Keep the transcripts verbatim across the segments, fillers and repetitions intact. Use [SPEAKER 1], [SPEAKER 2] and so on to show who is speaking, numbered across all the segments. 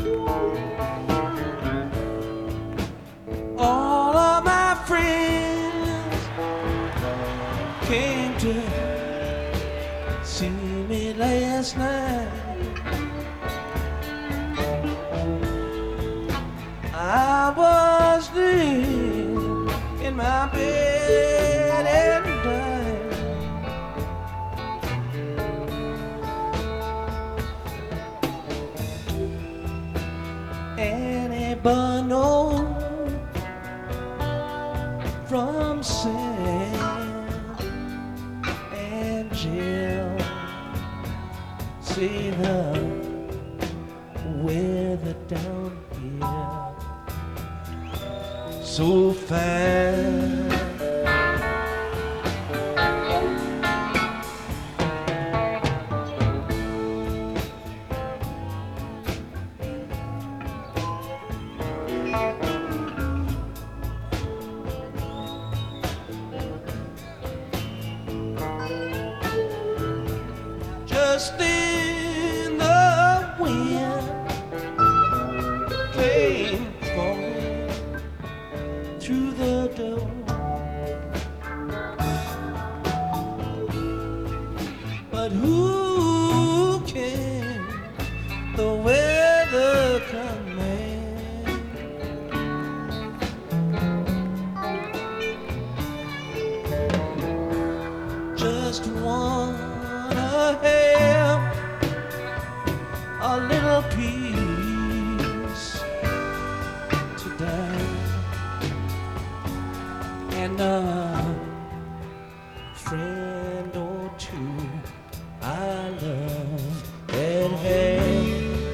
[SPEAKER 1] All of my friends came to see me last night. I was laying in my bed and died. Annie Bono from San Angel, see the weather down here so fine. Just in the wind came falling through the door. But who can the weather command? Just wanna have a little peace today, and a friend or two I love and have.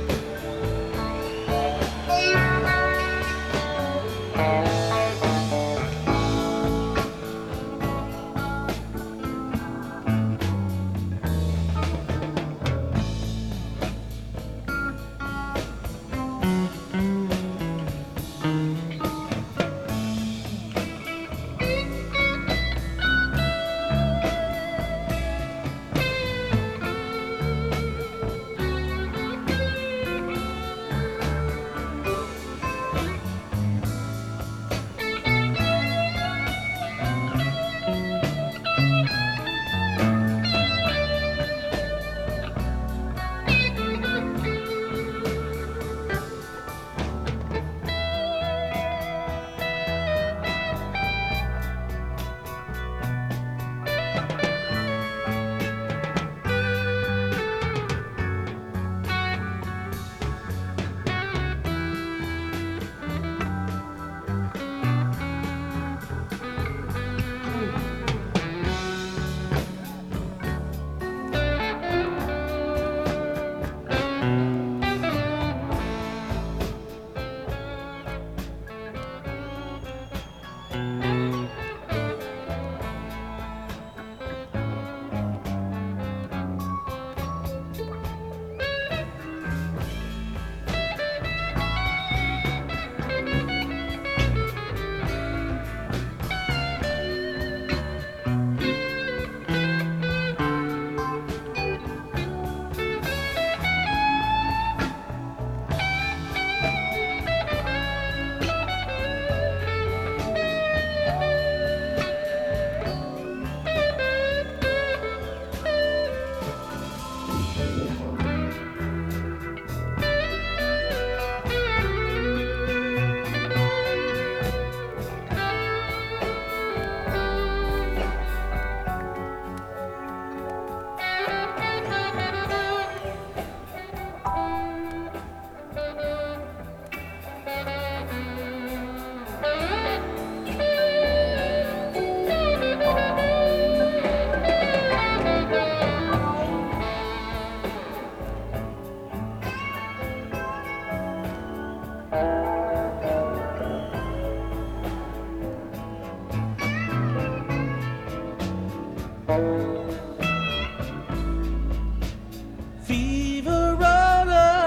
[SPEAKER 1] Fever rolled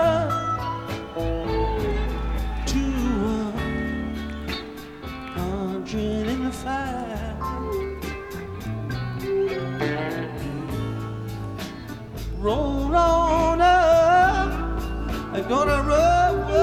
[SPEAKER 1] up to a hundred and five. Roll on up, I'm gonna rub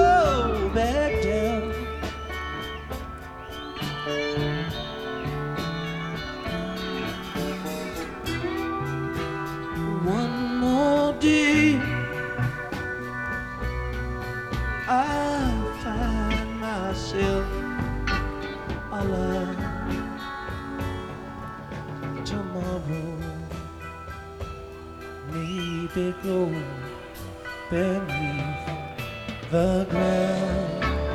[SPEAKER 1] I find myself alone. Tomorrow maybe glow beneath the ground.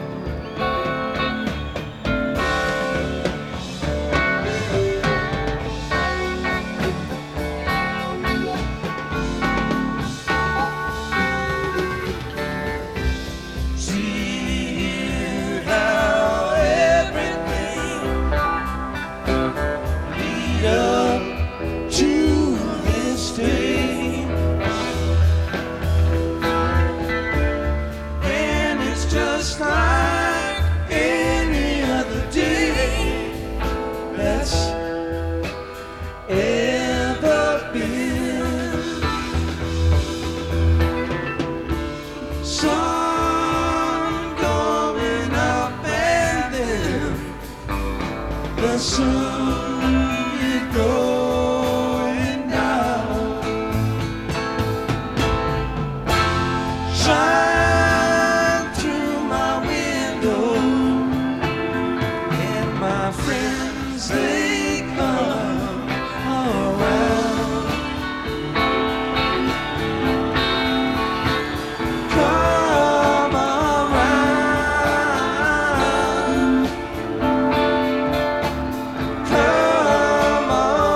[SPEAKER 1] Just like any other day that's ever been. Sun going up and then the sun is going down. Shine my friends, they come around. Come around. Come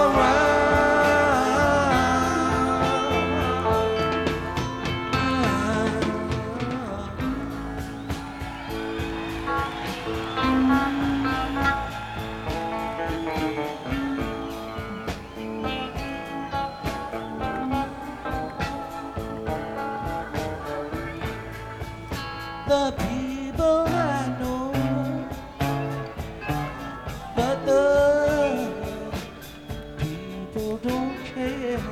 [SPEAKER 1] the people I know, but the people don't care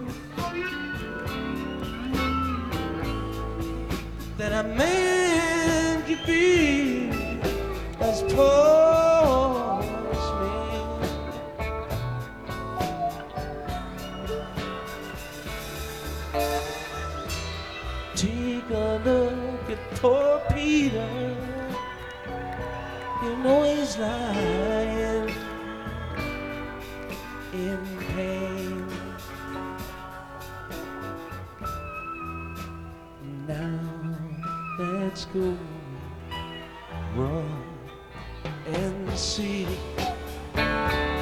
[SPEAKER 1] that I meant to be as poor as me. Take a look at poor Peter, you know he's lying in pain. Now let's go run and see